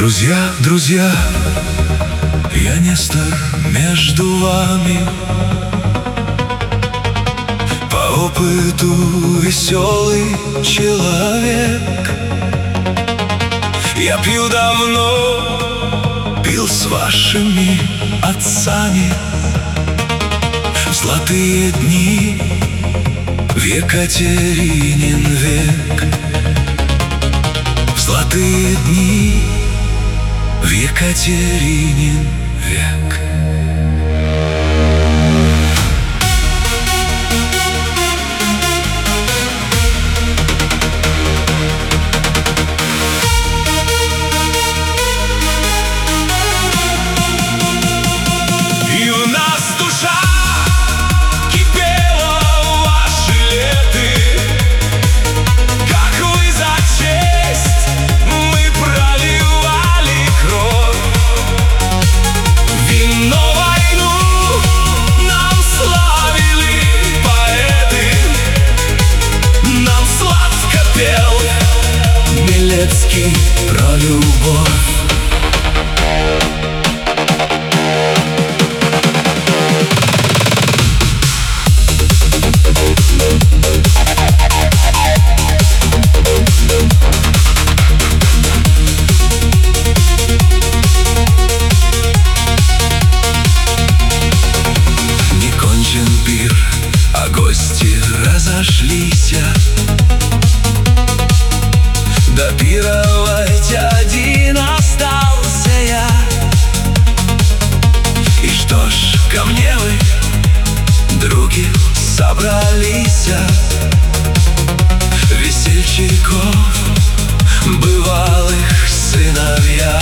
Друзья, друзья, я Нестор между вами. По опыту веселый человек. Я пью давно, пил с вашими отцами в золотые дни, в Екатеринин век. В золотые дни, в Екатеринин век. И у нас душа кипела в ваши леты, как вы за честь мы проливали кровь. Вино, войну нам славили поэты, нам сладко пел Милецкий про любовь. Пир, а гости разошлись. Допировать один остался я. И что ж, ко мне вы, други, собрались, весельчаков, бывалых сыновья.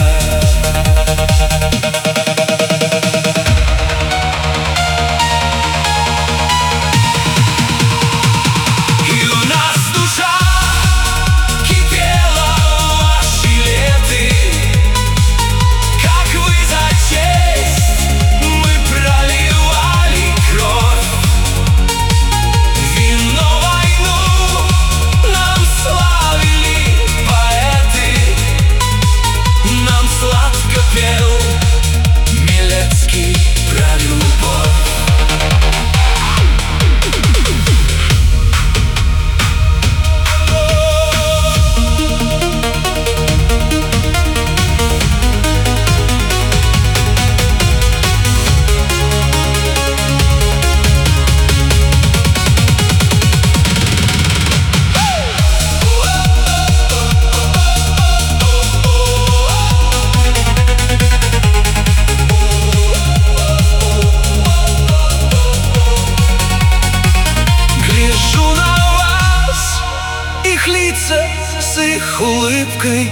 Лица с их улыбкой,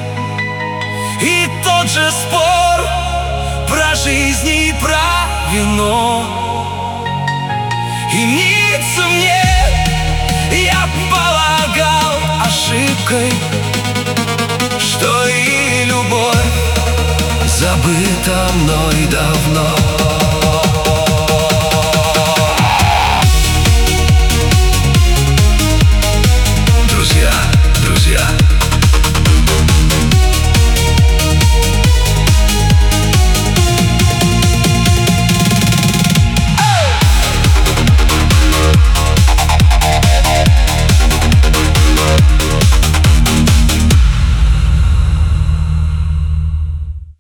и тот же спор про жизнь и про вино. И мнится мне, я полагал ошибкой, что и любовь забыта мной давно.